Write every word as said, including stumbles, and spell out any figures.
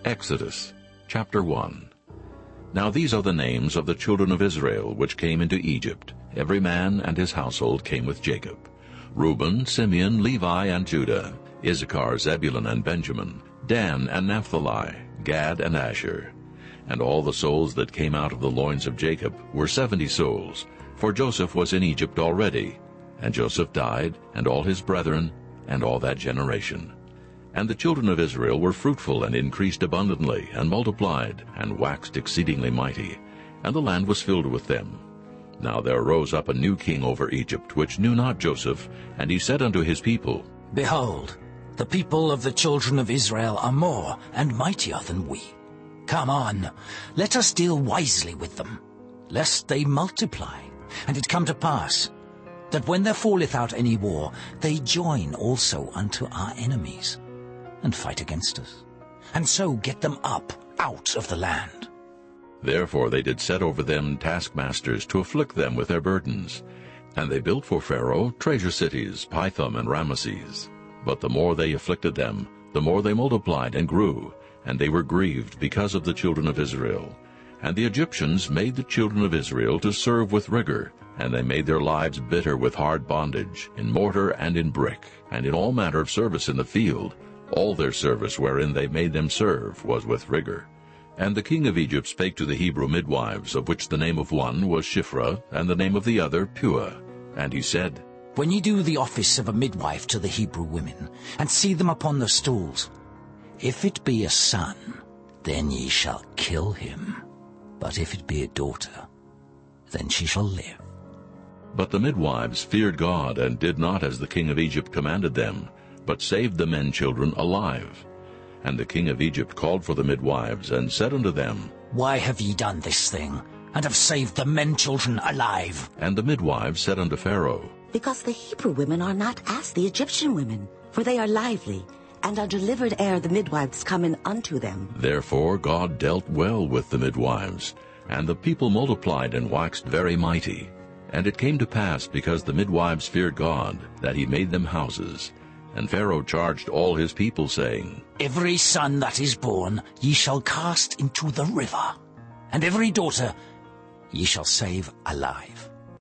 Exodus chapter one. Now these are the names of the children of Israel which came into Egypt. Every man and his household came with Jacob: Reuben, Simeon, Levi, and Judah, Issachar, Zebulun, and Benjamin, Dan and Naphtali, Gad and Asher. And all the souls that came out of the loins of Jacob were seventy souls, for Joseph was in Egypt already. And Joseph died, and all his brethren, and all that generation. And the children of Israel were fruitful and increased abundantly, and multiplied, and waxed exceedingly mighty, and the land was filled with them. Now there arose up a new king over Egypt, which knew not Joseph, and he said unto his people, Behold, the people of the children of Israel are more and mightier than we. Come on, let us deal wisely with them, lest they multiply. And it come to pass, that when there falleth out any war, they join also unto our enemies, and fight against us, and so get them up out of the land. Therefore they did set over them taskmasters to afflict them with their burdens. And they built for Pharaoh treasure cities, Pithom and Ramesses. But the more they afflicted them, the more they multiplied and grew, and they were grieved because of the children of Israel. And the Egyptians made the children of Israel to serve with rigor, and they made their lives bitter with hard bondage, in mortar and in brick, and in all manner of service in the field. All their service wherein they made them serve was with rigor. And the king of Egypt spake to the Hebrew midwives, of which the name of one was Shiphrah, and the name of the other Puah. And he said, When ye do the office of a midwife to the Hebrew women, and see them upon the stools, if it be a son, then ye shall kill him. But if it be a daughter, then she shall live. But the midwives feared God, and did not as the king of Egypt commanded them, but saved the men-children alive. And the king of Egypt called for the midwives, and said unto them, Why have ye done this thing, and have saved the men-children alive? And the midwives said unto Pharaoh, Because the Hebrew women are not as the Egyptian women, for they are lively, and are delivered ere the midwives come in unto them. Therefore God dealt well with the midwives, and the people multiplied and waxed very mighty. And it came to pass, because the midwives feared God, that he made them houses. And Pharaoh charged all his people, saying, Every son that is born ye shall cast into the river, and every daughter ye shall save alive.